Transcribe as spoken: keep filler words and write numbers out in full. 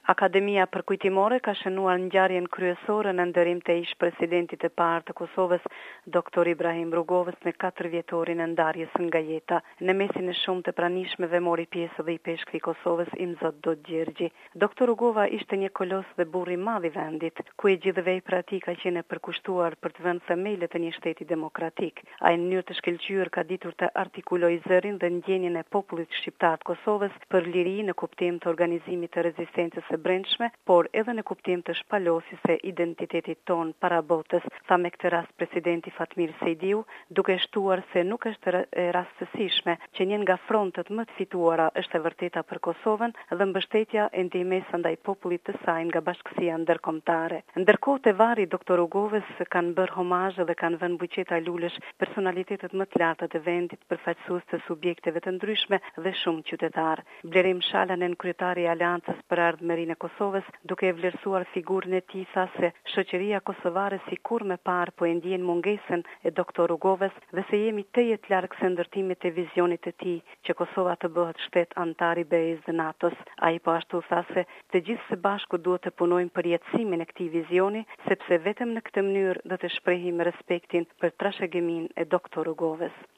Akademia Përkujtimore ka shënuar ngjarjen kryesore në ndërim të ish presidentit e parë të Kosovës, doktor Ibrahim Rugovës, në katër vjetorin e ndarjes nga jeta. Në mesin e shumë të pranishmeve mori pjesë dhe i peshkvi i Kosovës Imzot Dot Gjergji. Doktor Rugova ishte një kolos dhe burr i madh i vendit, ku e gjithë vepra e tij ka qenë e përkushtuar për të vënë themelët e një shteti demokratik. Ai në mënyrë të shkëlqyer ka ditur të artikulojë zërin dhe ndjenjen e popullit shqiptar të Kosovës për liri në kuptim të organizimit të rezistencës së brendshme, por edhe në kuptim të shpalosjes së identitetit ton para botës, tha me këtë rast presidenti Fatmir Sejdiu, duke shtuar se nuk është e rastësishme që një nga frontet më të fituara është e vërteta për Kosovën dhe mbështetja e ndihmës ndaj popullit të saj nga bashkësia ndërkombëtare. Ndërkohë te vari doktor Rugovës kanë bërë homazhe dhe kanë vënë buqeta lulësh personalitetet më të larta të vendit, përfaqësues të subjekteve të ndryshme dhe shumë qytetarë. Blerim Shalanen, kryetari i Aleancës për Ardhmërinë e Kosovës, duke e vlerësuar figurën e tij, tha se shoqëria kosovare sikur më parë po e ndjen mungesën e doktor Rugovës dhe se jemi të jetë larg së ndërtimit të vizionit të tij që Kosova të bëhet shtet antar i B E S dhe NATO-s. Ai po ashtu tha se të gjithë së bashku duhet të punojmë për jetësimin e këtij vizioni, sepse vetëm në këtë mënyrë do të shprehim respektin për trashëgiminë e doktor Rugovës.